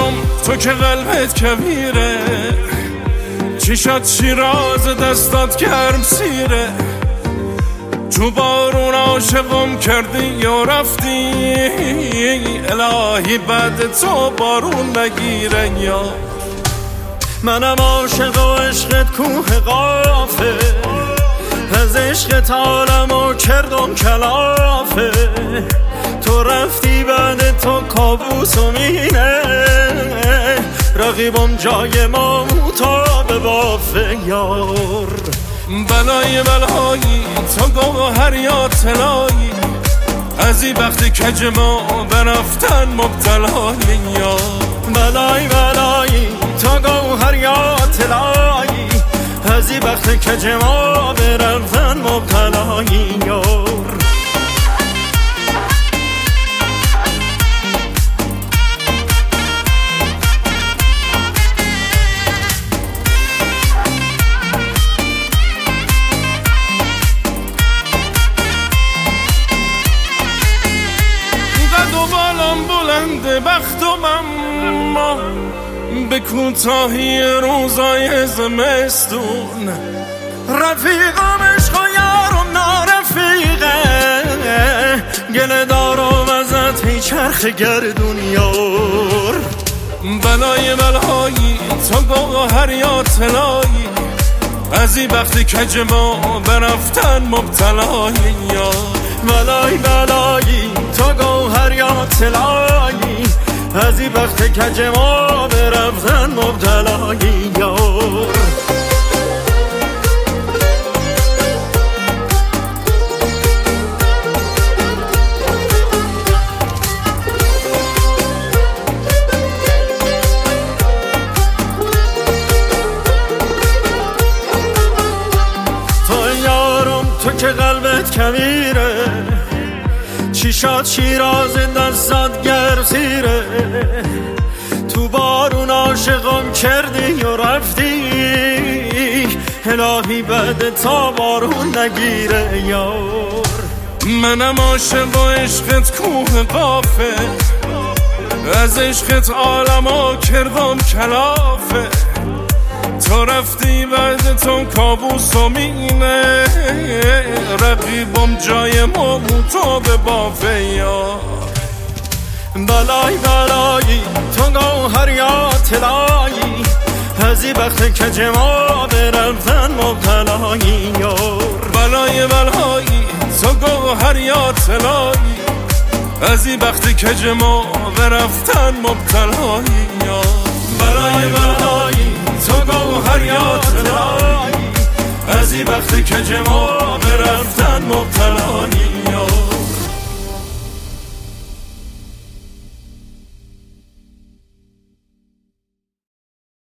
یارم تو که قلبت کبیره، چشات شیراز دستات گرم سیره. تو بارون عاشقم کردی یا رفتی، الهی بعد تو بارون نگیره یار. منم عاشق و عشقت کوه قافه، از عشقت عالمو کردم کلافه. تو رفتی بعد تو کابوسم اینه، رقیبم جای ما تا به بافه یار. بلای بلایی تو گوهر یا طلایی، از این وقتی کج ما برفتن مبتلایی یار. بلای بلایی تو گوهر یا طلایی، از این وقتی کج ما برفتن مبتلایی یار. بلند بختم اما به کوتاهی روزای زمستون، رفیقم عشق و یارم نارفیقه، گله دارم ازت هی چرخ گردون یار. بلای بلایی تو گوهر یا طلایی، از این وقتی کج ما برفتن مبتلایی یار. بلای بلایی تو گوهر یا طلایی، از این وقت کج ما برفتن مبتلایی یار. تو یارم تو که قلبت کبیره، چشات شیراز دستات گرم سیره. تو بارون عاشقم کردی و رفتی، الهی بعد تا بارون نگیره یار. منم عاشق و عشقت کوه قافه، از عشقت عالمو کردم کلافه. تو رفتی بعد تو کابوسم اینه، رقیبم جای ما تو به بافه یار. بلای بلایی تو گوهر یا طلایی، از این وقت کج ما برفتن مبتلایی یار. بلای بلایی تو گوهر یا طلایی، از این وقت کج ما برفتن مبتلایی یار. بلای بلایی تو گوهر یا طلایی، از این وقت کج ما برفتن مبتلایی.